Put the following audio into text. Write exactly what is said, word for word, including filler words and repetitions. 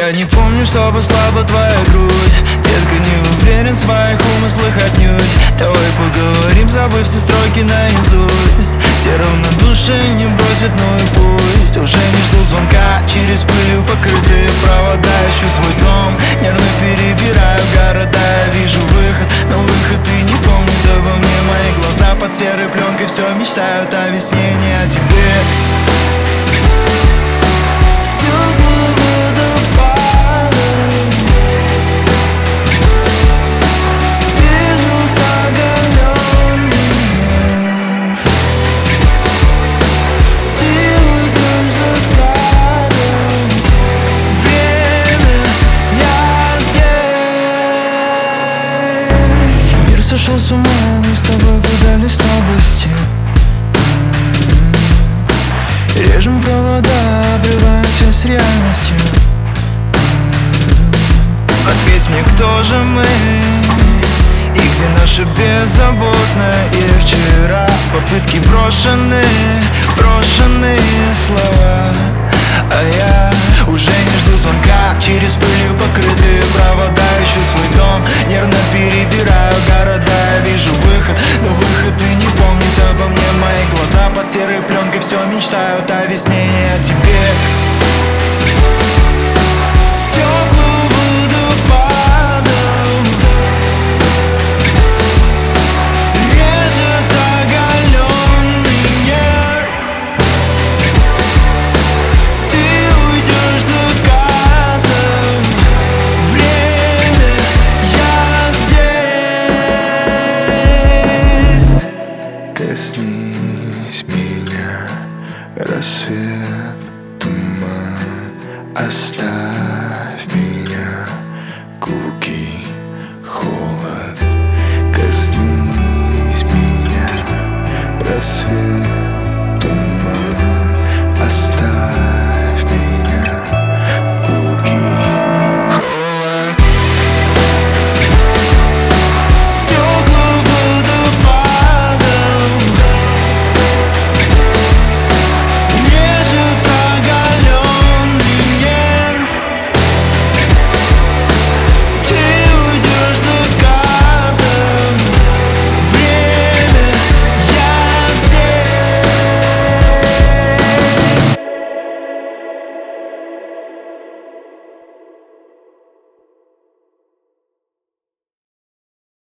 Я не помню, чтобы слабла твоя грудь. Детка, не уверен в своих умыслах отнюдь. Давай поговорим, забыв все строки наизусть. Те равнодушие не бросят, ну и пусть. Уже не жду звонка, через пылью покрытые провода. Ищу свой дом, нервно перебираю города. Я вижу выход, но выход и не помнит обо мне. Мои глаза под серой пленкой все мечтают о весне, не о тебе. Сошел с ума, мы с тобой подали слабости. Режем провода, обрываем связь с реальностью. Ответь мне, кто же мы? И где наше беззаботное и вчера? Попытки брошены, брошенные слова. А я уже не жду звонка, через пылью покрытые провода. Ищу свой дом, нервно перебираю города. Я вижу выход, но выход и не помнит обо мне. Мои глаза под серой пленкой все мечтают о весне, не о тебе. Коснись меня, рассвет, туман, оставь меня, куки, холод.